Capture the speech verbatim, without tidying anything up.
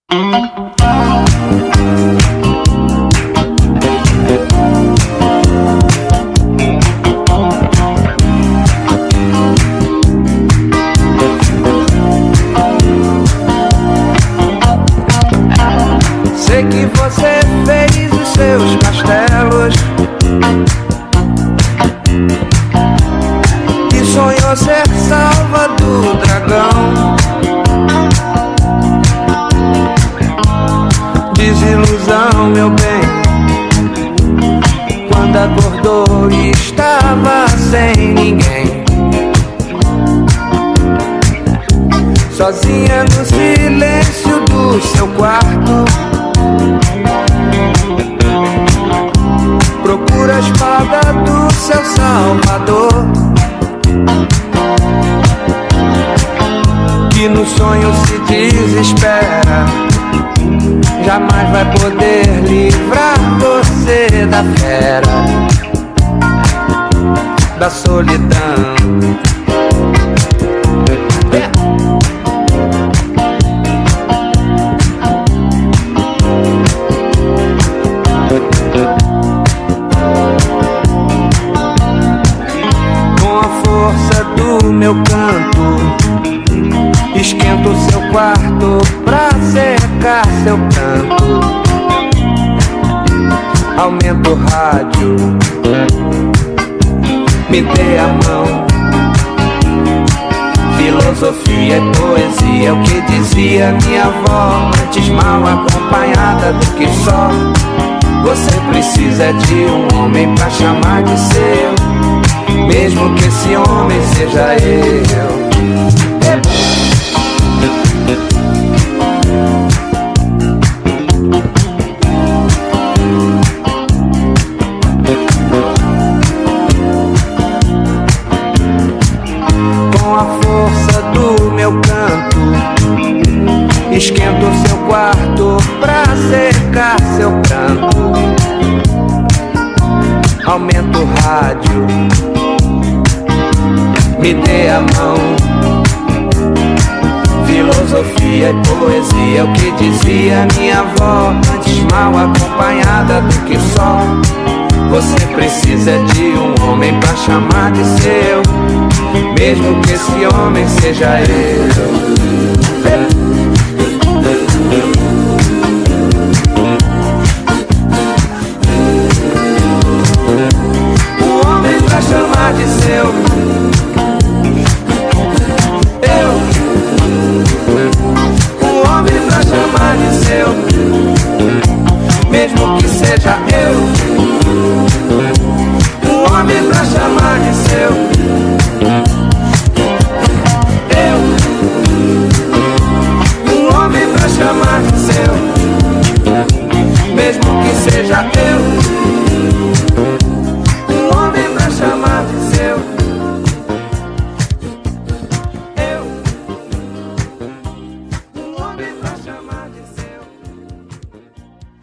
Sei que você fez os seus castelos e sonhou ser salva do dragão. Desilusão, meu bem, quando acordou e estava sem ninguém, sozinha no silêncio do seu quarto. Procura a espada do seu salvador, que no sonho se desespera, jamais vai poder livrar você da fera, da solidão. Com a força do meu canto, esquenta o seu quarto pra secar seu pranto. Aumenta o rádio, me dê a mão. Filosofia e poesia, o que dizia minha avó, antes mal acompanhada do que só. Você precisa de um homem pra chamar de seu, mesmo que esse homem seja eu. Com a força do meu canto, esquenta o seu quarto pra secar seu pranto. Aumenta o rádio, me dê a mão. Filosofia e poesia, o que dizia minha avó, antes mal acompanhada do que só. Você precisa de um homem pra chamar de seu, mesmo que esse homem seja eu. Um homem pra chamar de seu, eu. Um homem pra chamar de seu, mesmo que seja eu. Um homem pra chamar de seu.